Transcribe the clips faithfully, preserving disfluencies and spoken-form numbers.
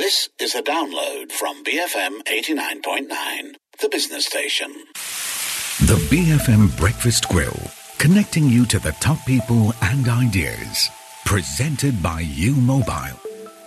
This is a download from B F M eighty-nine point nine, the business station. The B F M Breakfast Grill, connecting you to the top people and ideas. Presented by U Mobile.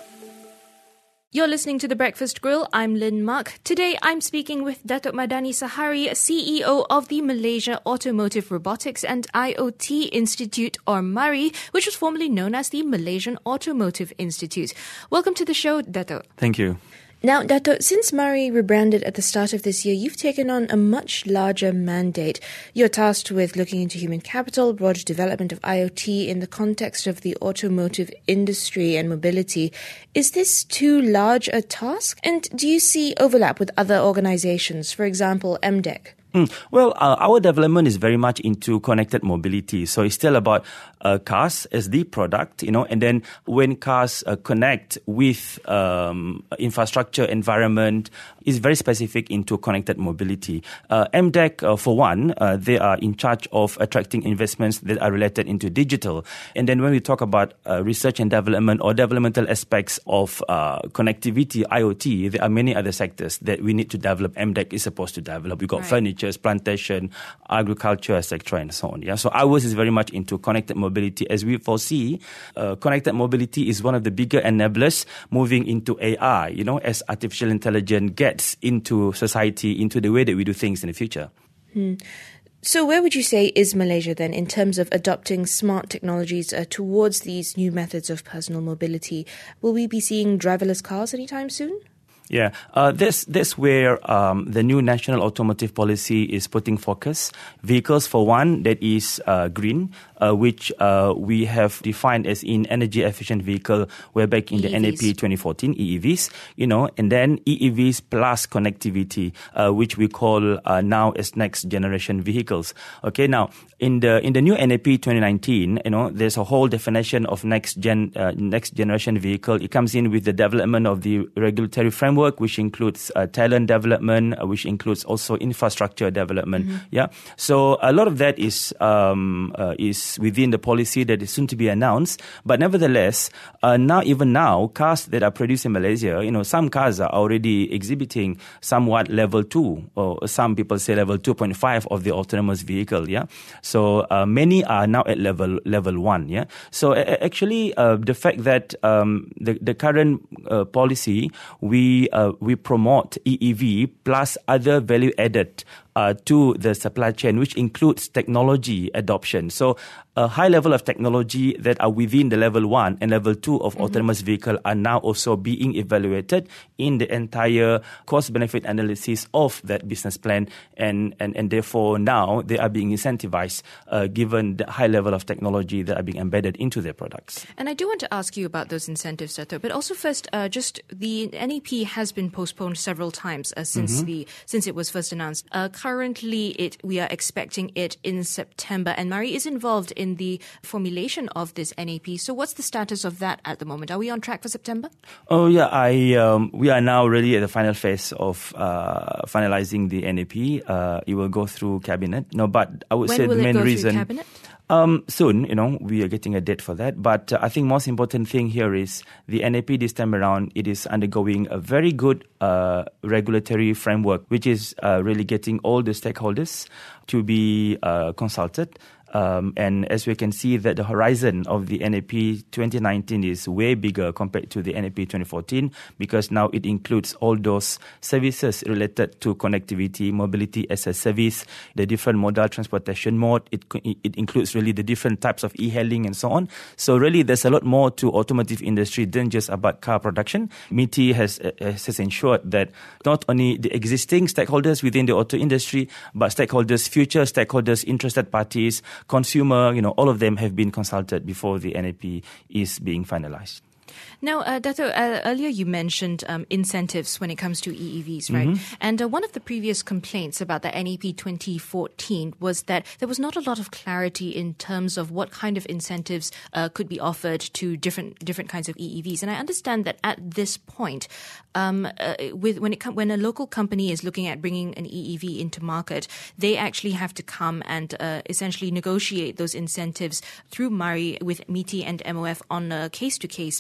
You're listening to The Breakfast Grill. I'm Lynn Mark. Today, I'm speaking with Datuk Madani Sahari, C E O of the Malaysia Automotive Robotics and I O T Institute, or MARI, which was formerly known as the Malaysian Automotive Institute. Welcome to the show, Datuk. Thank you. Now, Datuk, since MARI rebranded at the start of this year, you've taken on a much larger mandate. You're tasked with looking into human capital, broader development of I O T in the context of the automotive industry and mobility. Is this too large a task? And do you see overlap with other organizations, for example, M D E C? Mm. Well, uh, our development is very much into connected mobility. So it's still about uh, cars as the product, you know, and then when cars uh, connect with um, infrastructure, environment, is very specific into connected mobility. Uh, M D E C, uh, for one, uh, they are in charge of attracting investments that are related into digital. And then when we talk about uh, research and development or developmental aspects of uh, connectivity, I O T, there are many other sectors that we need to develop. M D E C is supposed to develop. We've got right. furniture, plantation, agriculture, et cetera, and so on. Yeah, so ours is very much into connected mobility. As we foresee, uh, connected mobility is one of the bigger enablers moving into A I. You know, as artificial intelligence gets into society, into the way that we do things in the future. Hmm. So where would you say is Malaysia then in terms of adopting smart technologies uh, towards these new methods of personal mobility? Will we be seeing driverless cars anytime soon? Yeah, uh, that's, that's where um, the new national automotive policy is putting focus. Vehicles, for one, that is uh, green, uh, which uh, we have defined as in energy efficient vehicle way back in E E Vs. The N A P twenty fourteen, E E Vs, you know, and then E E Vs plus connectivity, uh, which we call uh, now as next generation vehicles. Okay, now, in the in the new N A P twenty nineteen, you know, there's a whole definition of next gen uh, next generation vehicle. It comes in with the development of the regulatory framework, which includes uh, talent development, uh, which includes also infrastructure development. Mm-hmm. Yeah, so a lot of that is um, uh, is within the policy that is soon to be announced. But nevertheless, uh, now even now, cars that are produced in Malaysia, you know, some cars are already exhibiting somewhat level two, or some people say level two point five of the autonomous vehicle. Yeah, so uh, many are now at level level one. Yeah, so uh, actually, uh, the fact that um, the the current uh, policy we uh, we promote E E V plus other value added uh, to the supply chain, which includes technology adoption. So a high level of technology that are within the level one and level two of mm-hmm. autonomous vehicle are now also being evaluated in the entire cost-benefit analysis of that business plan, and, and, and therefore now they are being incentivized uh, given the high level of technology that are being embedded into their products. And I do want to ask you about those incentives, Dato', but also first, uh, just the N A P has been postponed several times uh, since mm-hmm. the since it was first announced. Uh, currently, it we are expecting it in September, and MARI is involved in the formulation of this N A P. So what's the status of that at the moment? Are we on track for September? Oh, yeah. I um, we are now really at the final phase of uh, finalizing the N A P. Uh, it will go through Cabinet. No, but I would when say the main reason... When will it go reason, through Cabinet? Um, soon, you know, we are getting a date for that. But uh, I think most important thing here is the N A P this time around, it is undergoing a very good uh, regulatory framework, which is uh, really getting all the stakeholders to be uh, consulted. Um, and as we can see that the horizon of the N A P twenty nineteen is way bigger compared to the N A P twenty fourteen, because now it includes all those services related to connectivity, mobility as a service, the different modal transportation mode. It, it includes really the different types of e-hailing and so on. So really there's a lot more to automotive industry than just about car production. M I T I has, has ensured that not only the existing stakeholders within the auto industry, but stakeholders, future stakeholders, interested parties, consumer, you know, all of them have been consulted before the N A P is being finalized. Now, uh, Dato', uh, earlier you mentioned um, incentives when it comes to E E Vs, right? Mm-hmm. And uh, one of the previous complaints about the N A P twenty fourteen was that there was not a lot of clarity in terms of what kind of incentives uh, could be offered to different different kinds of E E Vs. And I understand that at this point, um, uh, with when it com- when a local company is looking at bringing an E E V into market, they actually have to come and uh, essentially negotiate those incentives through MARI with M I T I and M O F on a case-to-case basis.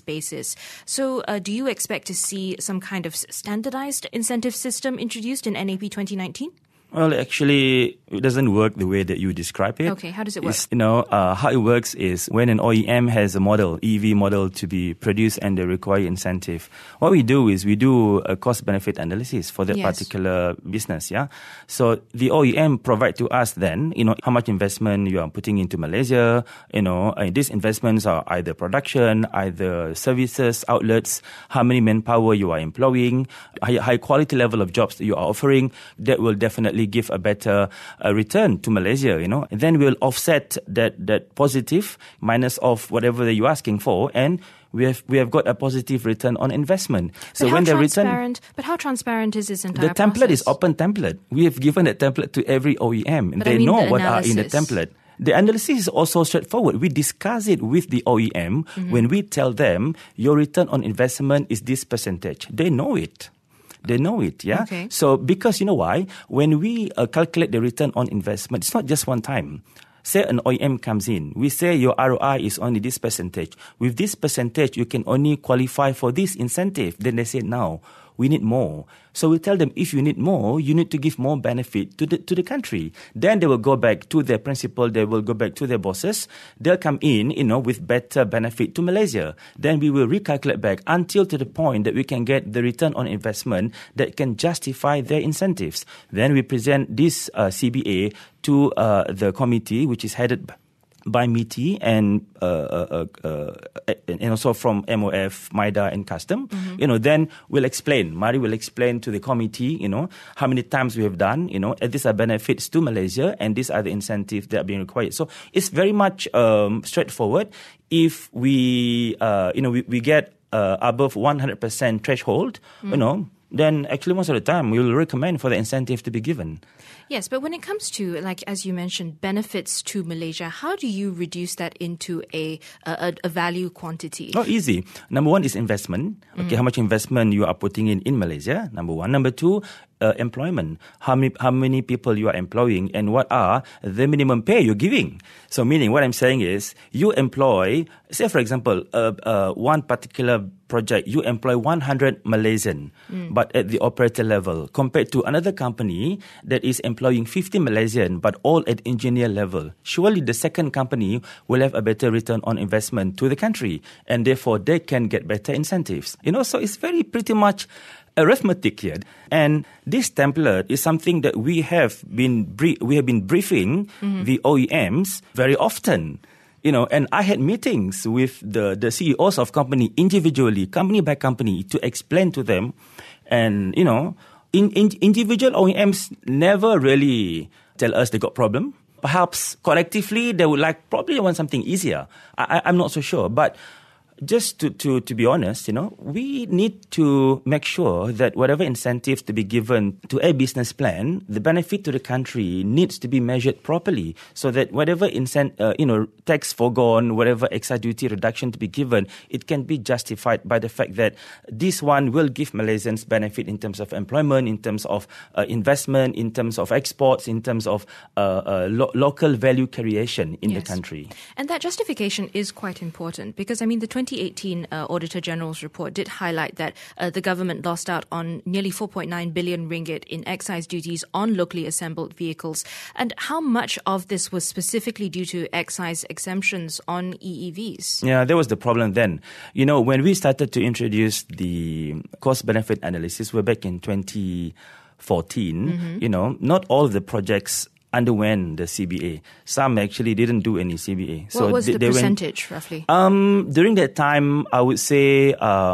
this. So uh, do you expect to see some kind of standardized incentive system introduced in N A P twenty nineteen? Well, actually, it doesn't work the way that you describe it. Okay, how does it work? It's, you know, uh, how it works is when an O E M has a model, E V model to be produced and they require incentive, what we do is we do a cost-benefit analysis for that yes. particular business, yeah? So the O E M provide to us then, you know, how much investment you are putting into Malaysia, you know, and these investments are either production, either services, outlets, how many manpower you are employing, high, high quality level of jobs that you are offering, that will definitely give a better uh, return to Malaysia, you know. And then we'll offset that that positive minus of whatever that you're asking for, and we have we have got a positive return on investment. So but when the return, but how transparent is this entire The template process? is open template. We have given a template to every O E M, and but they I mean know the what analysis. are in the template. The analysis is also straightforward. We discuss it with the O E M mm-hmm. when we tell them your return on investment is this percentage. They know it. They know it, yeah? Okay. So, because you know why? When we uh, calculate the return on investment, it's not just one time. Say an O E M comes in. We say your R O I is only this percentage. With this percentage, you can only qualify for this incentive. Then they say, no, we need more. So we tell them, if you need more, you need to give more benefit to the to the country. Then they will go back to their principal. They will go back to their bosses. They'll come in, you know, with better benefit to Malaysia. Then we will recalculate back until to the point that we can get the return on investment that can justify their incentives. Then we present this uh, C B A to uh, the committee, which is headed by by M I T I and uh, uh, uh, and also from M O F, MIDA and Custom, mm-hmm. you know, then we'll explain. Mari will explain to the committee, you know, how many times we have done, you know, and these are benefits to Malaysia and these are the incentives that are being required. So it's very much um, straightforward. If we, uh, you know, we, we get uh, above one hundred percent threshold, mm. you know, then actually most of the time we will recommend for the incentive to be given. Yes, but when it comes to, like, as you mentioned, benefits to Malaysia, how do you reduce that into a a, a value quantity? Oh, easy. Number one is investment. Okay, mm. how much investment you are putting in in Malaysia, number one. Number two, uh, employment. How many, how many people you are employing and what are the minimum pay you're giving. So meaning what I'm saying is you employ, say for example, uh, uh, one particular project, you employ one hundred Malaysian, mm. but at the operator level, compared to another company that is employing fifty Malaysian, but all at engineer level. Surely the second company will have a better return on investment to the country, and therefore they can get better incentives. You know, so it's very pretty much arithmetic here. And this template is something that we have been brie- we have been briefing mm-hmm. the O E Ms very often. You know, and I had meetings with the, the C E Os of company individually, company by company, to explain to them. And, you know, in, in, individual O E Ms never really tell us they got problem. Perhaps collectively, they would like, probably want something easier. I, I, I'm not so sure. But just to, to, to be honest, you know, we need to make sure that whatever incentives to be given to a business plan, the benefit to the country needs to be measured properly, so that whatever incent, uh, you know, tax foregone, whatever excise duty reduction to be given, it can be justified by the fact that this one will give Malaysians benefit in terms of employment, in terms of uh, investment, in terms of exports, in terms of uh, uh, lo- local value creation in yes. the country. And that justification is quite important because, I mean, the twenty eighteen uh, Auditor General's report did highlight that uh, the government lost out on nearly four point nine billion ringgit in excise duties on locally assembled vehicles. And how much of this was specifically due to excise exemptions on E E Vs? Yeah, that was the problem then. You know, when we started to introduce the cost-benefit analysis, we're back in twenty fourteen, mm-hmm. you know, not all of the projects underwent the C B A. Some actually didn't do any C B A. What so was they, the they percentage, went, roughly? Um, during that time, I would say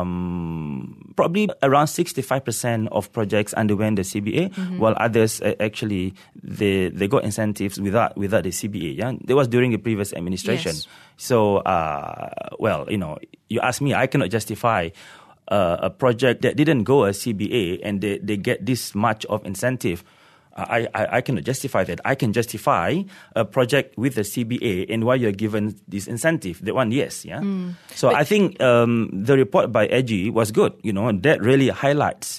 um, probably around sixty-five percent of projects underwent the C B A, mm-hmm. while others uh, actually, they, they got incentives without without the C B A. Yeah? That was during the previous administration. Yes. So, uh, well, you know, you ask me, I cannot justify uh, a project that didn't go a C B A and they, they get this much of incentive. I, I, I cannot justify that. I can justify a project with the C B A and why you're given this incentive. That one, yes. Yeah. Mm. So but I think um, the report by A G was good. You know, that really highlights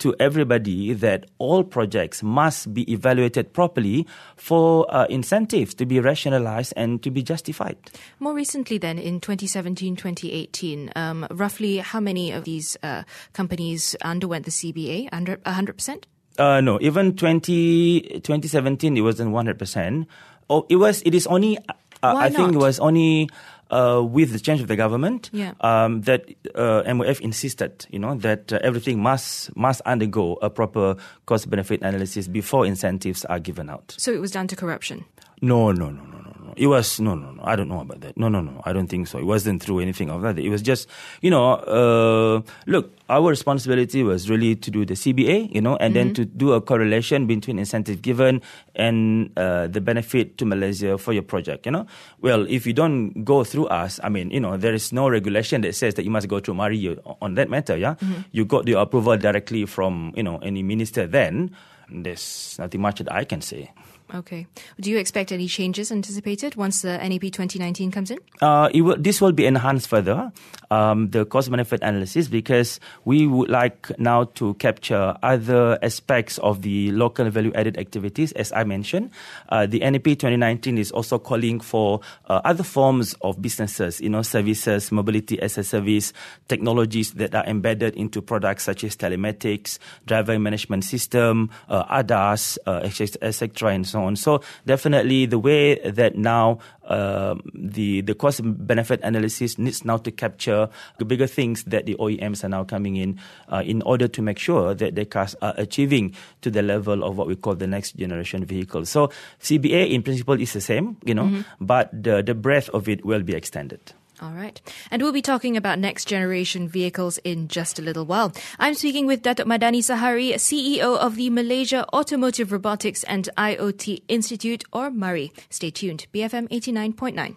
to everybody that all projects must be evaluated properly for uh, incentives to be rationalized and to be justified. More recently then, in twenty seventeen, twenty eighteen, um, roughly how many of these uh, companies underwent the C B A? one hundred percent? Uh, no, even twenty, twenty seventeen, it wasn't one hundred percent. Oh, it was. It is only, uh, Why I think not? it was only uh, with the change of the government Yeah. um, that uh, M O F insisted, you know, that uh, everything must must undergo a proper cost-benefit analysis before incentives are given out. So it was down to corruption. No, no, no, no, no, no. It was, no, no, no. I don't know about that. No, no, no. I don't think so. It wasn't through anything of that. It was just, you know, uh, look, our responsibility was really to do the C B A, you know, and mm-hmm. then to do a correlation between incentive given and uh, the benefit to Malaysia for your project, you know. Well, if you don't go through us, I mean, you know, there is no regulation that says that you must go through MARI on that matter, yeah. Mm-hmm. You got the approval directly from, you know, any minister then. There's nothing much that I can say. Okay. Do you expect any changes anticipated once the N E P twenty nineteen comes in? Uh, it will, this will be enhanced further, um, the cost-benefit analysis, because we would like now to capture other aspects of the local value-added activities, as I mentioned. Uh, the N E P twenty nineteen is also calling for uh, other forms of businesses, you know, services, mobility as a service, technologies that are embedded into products such as telematics, driver management system, uh, A D A S, uh, et cetera, and so on. So definitely the way that now uh, the the cost benefit analysis needs now to capture the bigger things that the O E Ms are now coming in uh, in order to make sure that their cars are achieving to the level of what we call the next generation vehicle. So C B A in principle is the same, you know, mm-hmm. but the the breadth of it will be extended. All right. And we'll be talking about next generation vehicles in just a little while. I'm speaking with Datuk Madani Sahari, C E O of the Malaysia Automotive Robotics and I O T Institute, or MARI. Stay tuned. B F M eighty-nine point nine.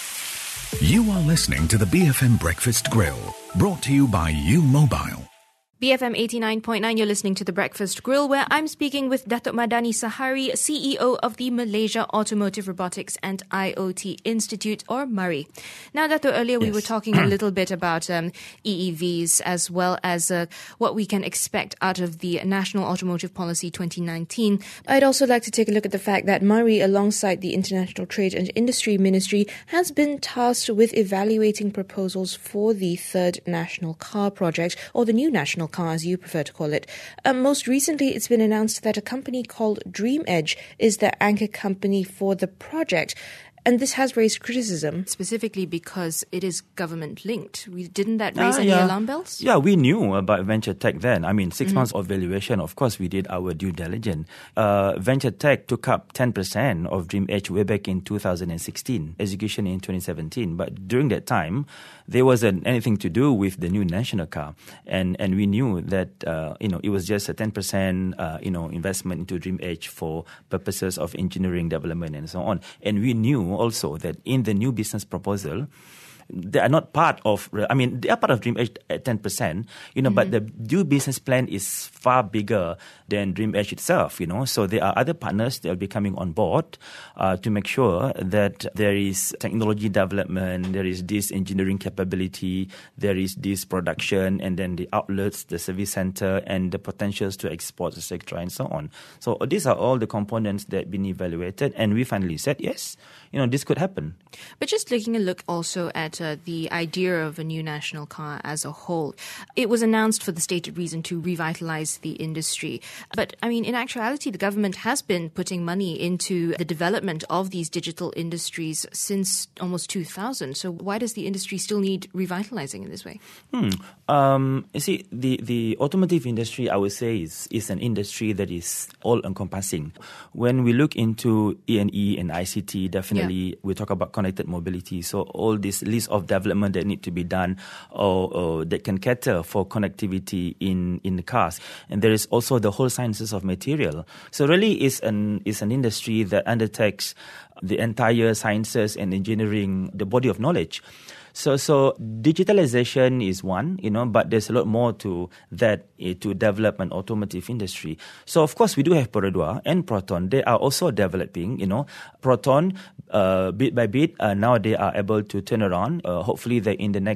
You are listening to the B F M Breakfast Grill, brought to you by U Mobile. B F M eighty-nine point nine, you're listening to The Breakfast Grill, where I'm speaking with Datuk Madani Sahari, C E O of the Malaysia Automotive Robotics and I O T Institute, or MARI. Now, Datuk, earlier we Yes. were talking a little bit about um, E E Vs as well as uh, what we can expect out of the National Automotive Policy twenty nineteen. I'd also like to take a look at the fact that MARI, alongside the International Trade and Industry Ministry, has been tasked with evaluating proposals for the third national car project, or the new national car, as you prefer to call it. Um, most recently, it's been announced that a company called Dream Edge is the anchor company for the project. And this has raised criticism, specifically because it is government-linked. We, didn't that raise Uh, any yeah. alarm bells? Yeah, we knew about venture tech then. I mean, six Mm-hmm. months of valuation, of course, we did our due diligence. Uh, venture tech took up ten percent of Dream Edge way back in two thousand sixteen, execution in twenty seventeen. But during that time, there wasn't anything to do with the new national car. And and we knew that, uh, you know, it was just a ten percent, uh, you know, investment into Dream Edge for purposes of engineering development and so on. And we knew also that in the new business proposal, they are not part of, I mean, they are part of Dream Edge at ten percent, you know, mm-hmm. but the new business plan is far bigger than Dream Edge itself, you know. So there are other partners that will be coming on board uh, to make sure that there is technology development, there is this engineering capability, there is this production, and then the outlets, the service center, and the potentials to export, et cetera, and so on. So these are all the components that have been evaluated, and we finally said, yes, you know, this could happen. But just taking a look also at uh, the idea of a new national car as a whole, it was announced for the stated reason to revitalize the industry. But, I mean, in actuality, the government has been putting money into the development of these digital industries since almost two thousand. So why does the industry still need revitalizing in this way? Hmm. Um, you see, the, the automotive industry, I would say, is, is an industry that is all-encompassing. When we look into E and E and I C T, definitely yeah. we talk about connected mobility. So all this list of development that need to be done or, or that can cater for connectivity in, in the cars. And there is also the whole sciences of material. So really it's an, it's an industry that undertakes the entire sciences and engineering, the body of knowledge. So, so digitalization is one, you know, but there's a lot more to that uh, to develop an automotive industry. So, of course, we do have Perodua and Proton. They are also developing, you know, Proton, uh, bit by bit. Uh, now they are able to turn around. Uh, hopefully, they in the next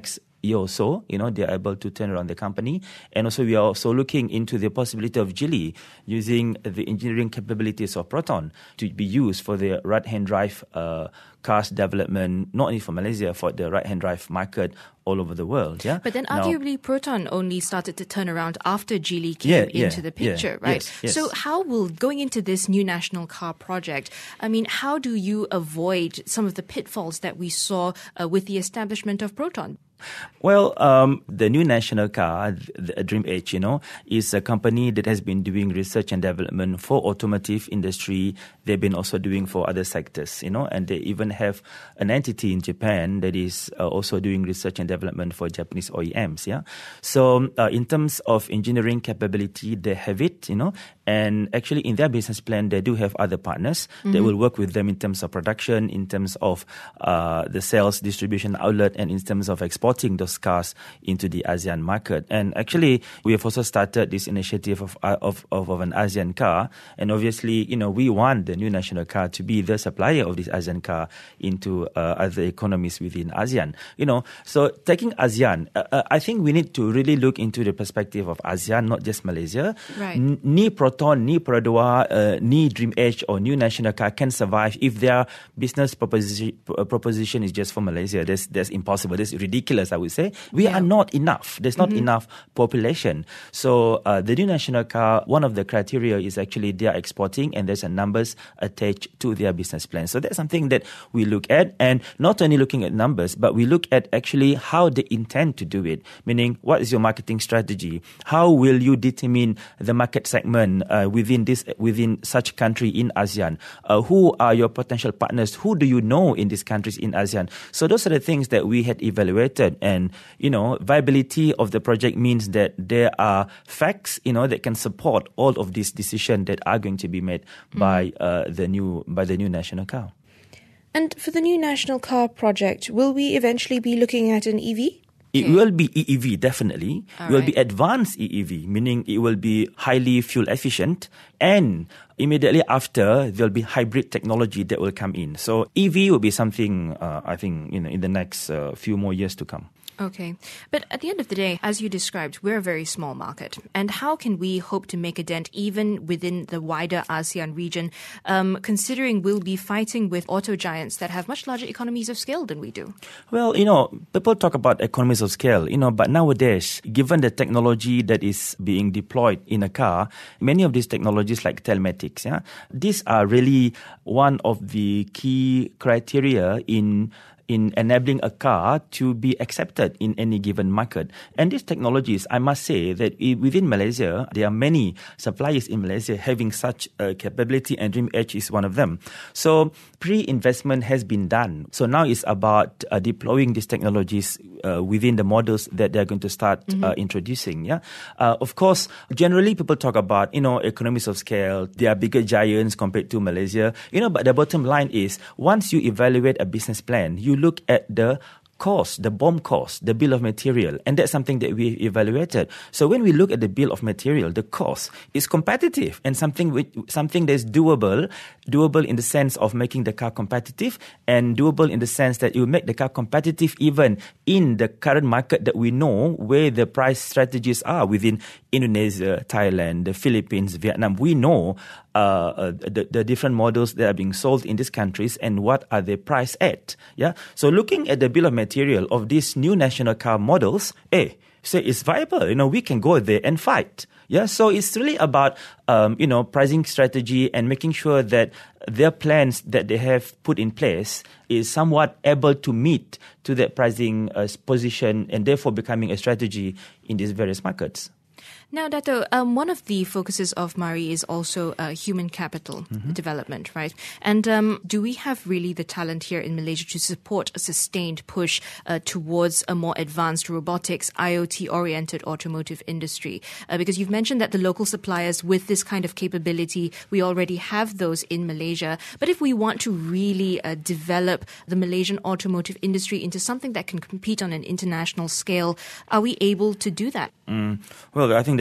year or so, you know, they are able to turn around the company. And also we are also looking into the possibility of Geely using the engineering capabilities of Proton to be used for the right-hand drive uh, cars development, not only for Malaysia, for the right-hand drive market all over the world. Yeah. But then Now, arguably Proton only started to turn around after Geely came Yeah, yeah, into the picture, yeah, right? yes, yes. So how will, going into this new national car project, I mean, how do you avoid some of the pitfalls that we saw uh, with the establishment of Proton? Well, um, the new national car, the Dream Edge, you know, is a company that has been doing research and development for automotive industry. They've been also doing for other sectors, you know, and they even have an entity in Japan that is uh, also doing research and development for Japanese O E Ms. Yeah, so uh, in terms of engineering capability, they have it, you know, and actually in their business plan, they do have other partners mm-hmm. that will work with them in terms of production, in terms of uh, the sales, distribution outlet, and in terms of exporting those cars into the ASEAN market. And actually, we have also started this initiative of of, of, of an ASEAN car. And obviously, you know, we want the new national car to be the supplier of this ASEAN car into uh, other economies within ASEAN. You know, so taking ASEAN, uh, uh, I think we need to really look into the perspective of ASEAN, not just Malaysia. Right. N- ni Proton, ni Perodua, uh, ni Dream Edge or new national car can survive if their business proposition proposition is just for Malaysia. That's that's impossible. That's ridiculous, I would say. We Yeah. are not enough. There's not Mm-hmm. enough population. So uh, the new national car, one of the criteria is actually they are exporting and there's a numbers attached to their business plan. So that's something that we look at, and not only looking at numbers, but we look at actually how they intend to do it. Meaning, what is your marketing strategy? How will you determine the market segment uh, within this within such country in ASEAN? Uh, who are your potential partners? Who do you know in these countries in ASEAN? So those are the things that we had evaluated, and you know, viability of the project means that there are facts, you know, that can support all of these decisions that are going to be made mm. by uh, the new by the new national car. And for the new national car project, will we eventually be looking at an E V? It Okay. will be E E V, definitely. All It will right. be advanced E E V, meaning it will be highly fuel efficient, and immediately after, there'll be hybrid technology that will come in. So E V will be something, uh, I think, you know, in the next uh, few more years to come. Okay. But at the end of the day, as you described, we're a very small market. And how can we hope to make a dent even within the wider ASEAN region, um, considering we'll be fighting with auto giants that have much larger economies of scale than we do? Well, you know, people talk about economies of scale, you know, but nowadays, given the technology that is being deployed in a car, many of these technologies like telematics, yeah, these are really one of the key criteria in in enabling a car to be accepted in any given market. And these technologies, I must say that within Malaysia, there are many suppliers in Malaysia having such a capability, and Dream Edge is one of them. So pre-investment has been done. So now it's about uh, deploying these technologies uh, within the models that they're going to start mm-hmm. uh, introducing. Yeah, uh, Of course, generally people talk about, you know, economies of scale. They are bigger giants compared to Malaysia. You know, but the bottom line is, once you evaluate a business plan, you look at the cost, the BOM cost, the bill of material, and that's something that we evaluated. So when we look at the bill of material, the cost is competitive and something which, something that's doable, doable in the sense of making the car competitive, and doable in the sense that it will make the car competitive even in the current market that we know where the price strategies are within Indonesia, Thailand, the Philippines, Vietnam. We know uh, uh, the, the different models that are being sold in these countries and what are they priced at. Yeah. So looking at the bill of material of these new national car models, eh, say it's viable. You know, we can go there and fight. Yeah. So it's really about, um, you know, pricing strategy and making sure that their plans that they have put in place is somewhat able to meet to that pricing uh, position, and therefore becoming a strategy in these various markets. Now, Dato, um, one of the focuses of MARI is also uh, human capital mm-hmm. development, right? And um, do we have really the talent here in Malaysia to support a sustained push uh, towards a more advanced robotics, I O T-oriented automotive industry? Uh, because you've mentioned that the local suppliers with this kind of capability, we already have those in Malaysia. But if we want to really uh, develop the Malaysian automotive industry into something that can compete on an international scale, are we able to do that? Mm. Well, I think there's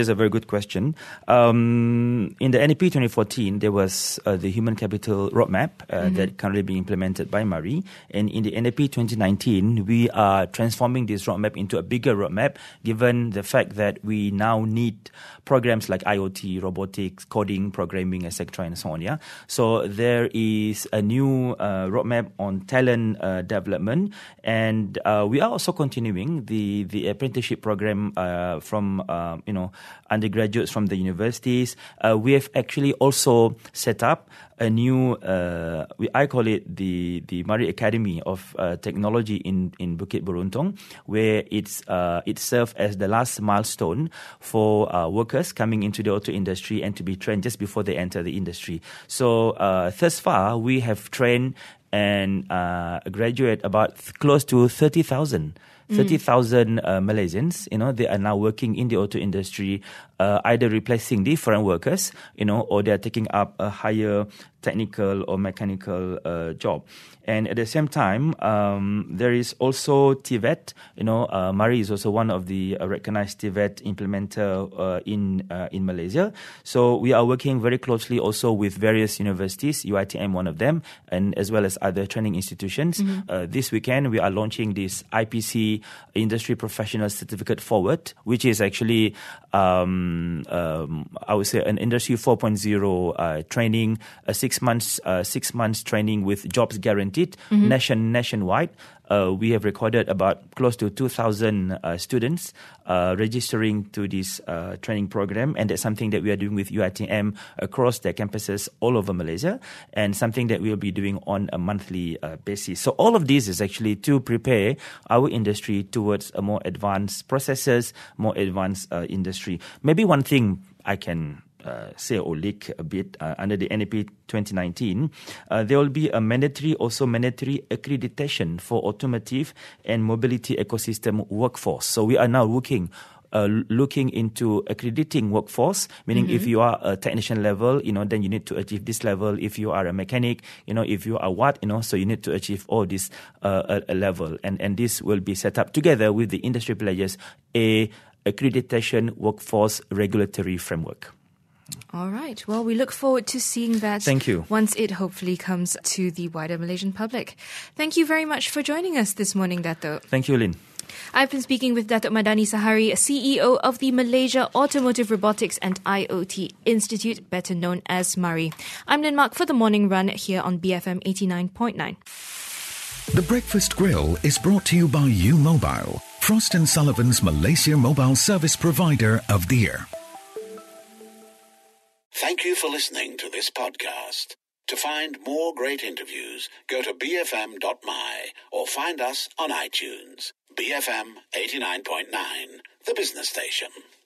that's a very good question. Um, in the N E P twenty fourteen, there was uh, the Human Capital Roadmap uh, mm-hmm. that currently being implemented by MARI. And in the N E P twenty nineteen, we are transforming this roadmap into a bigger roadmap, given the fact that we now need programs like I O T, robotics, coding, programming, et cetera, and so on. Yeah. So there is a new uh, roadmap on talent uh, development, and uh, we are also continuing the the apprenticeship program uh, from uh, you know undergraduates from the universities. Uh, we have actually also set up a new, uh, we, I call it the the MARI Academy of uh, Technology in, in Bukit Beruntung, where it's uh, it serves as the last milestone for uh, workers coming into the auto industry and to be trained just before they enter the industry. So uh, thus far, we have trained and uh, graduate about th- close to thirty thousand. thirty thousand uh, Malaysians, you know, they are now working in the auto industry, uh, either replacing the foreign workers, you know, or they are taking up a higher technical or mechanical uh, job. And at the same time, um, there is also T V E T. You know, uh, MARI is also one of the uh, recognized T V E T implementer uh, in uh, in Malaysia. So we are working very closely also with various universities, U I T M one of them, and as well as other training institutions. Mm-hmm. Uh, this weekend, we are launching this I P C Industry Professional Certificate Forward, which is actually, um, um, I would say, an Industry four point oh uh, training, a six months uh, six months training with jobs guaranteed, mm-hmm. nation nationwide. Uh, we have recorded about close to two thousand uh, students uh, registering to this uh, training program, and that's something that we are doing with U I T M across their campuses all over Malaysia, and something that we'll be doing on a monthly uh, basis. So all of this is actually to prepare our industry towards a more advanced processes, more advanced uh, industry. Maybe one thing I can Uh, say or leak a bit uh, under the N E P twenty nineteen, uh, there will be a mandatory, also mandatory accreditation for automotive and mobility ecosystem workforce. So we are now looking Uh, looking into accrediting workforce, meaning mm-hmm. if you are a technician level, you know, then you need to achieve this level. If you are a mechanic, you know, if you are what, you know, so you need to achieve all this uh, a, a level. And, and this will be set up together with the industry players, a accreditation workforce regulatory framework. All right. Well, we look forward to seeing that. Thank you. Once it hopefully comes to the wider Malaysian public. Thank you very much for joining us this morning, Dato'. Thank you, Lynn. I've been speaking with Datuk Madani Sahari, C E O of the Malaysia Automotive Robotics and I O T Institute, better known as MARI. I'm Lynn Mark for the Morning Run here on B F M eighty-nine point nine. The Breakfast Grill is brought to you by U Mobile, Frost and Sullivan's Malaysia mobile service provider of the year. Thank you for listening to this podcast. To find more great interviews, go to b f m dot m y or find us on iTunes. B F M eighty-nine point nine, the business station.